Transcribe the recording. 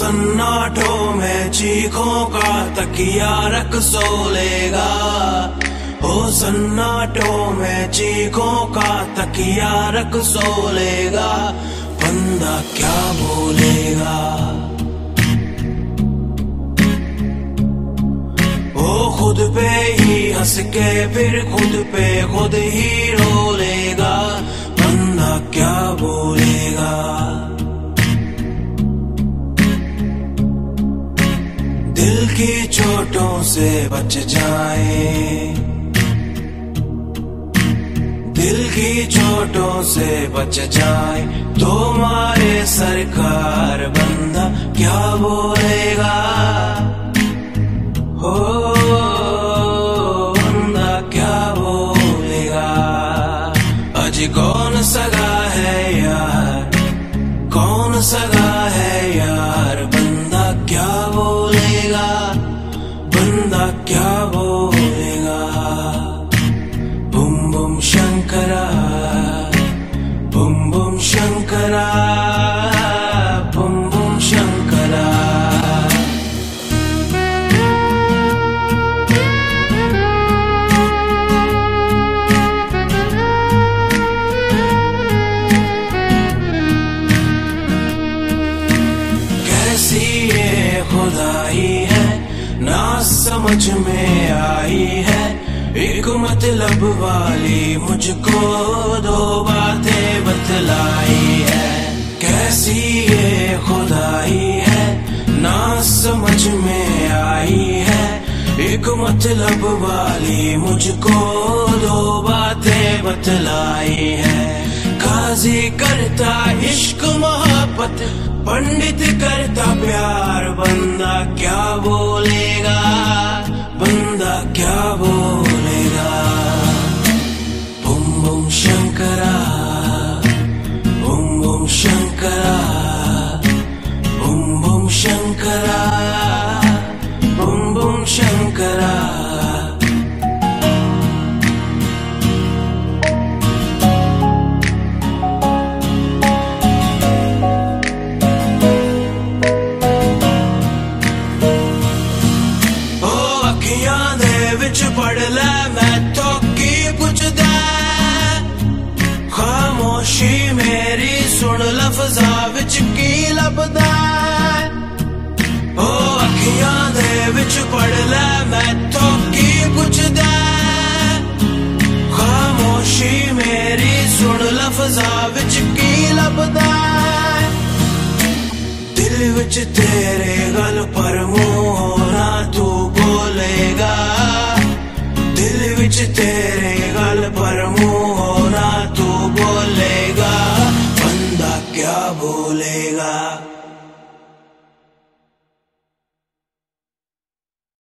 सन्नाटों में चीखों का तकिया रख सोलेगा। हो सन्नाटों में चीखों का तकिया रख सोलेगा। बंदा क्या बोलेगा। वो खुद पे ही हंस के फिर खुद पे खुद ही रोलेगा। बंदा क्या बोलेगा। दिल की चोटों से बच जाए, दिल की चोटों से बच जाए तो मारे सरकार। बंदा क्या बोलेगा। हो बंदा क्या बोलेगा। अजी कौन सगा है यार, कौन सगा है यार। बंदा क्या बोलेगा, बंदा क्या बोलेगा। बुम बुम शंकरा, बुम बुम शंकरा, बुम बुम शंकरा। कैसी ये खुदाई है ना समझ में आई है। एक मतलब वाली मुझको दो बातें बतलाई है। कैसी ये खुदाई है ना समझ में आई है। एक मतलब वाली मुझको दो बातें बतलाई है। काजी करता इश्क मोहब्बत, पंडित करता प्यार। बंदा क्या बोलेगा, बंदा क्या बोलेगा। बुम बुम शंकरा, बुम बुम शंकरा, बुम बुम शंकरा, बुम बुम शंकरा। पढ़ ले मैं तो की पुछदा, खामोशी मेरी सुन लफ्जा विच की लभदा। ओ अखियां दे विच पढ़ ले मैं तो की पुछदा, खामोशी मेरी सुन लफ्जा विच की लभदा। दिल विच तेरे गल पर मुंह ना तू बोलेगा। दिल विच तेरे गल पर मुंह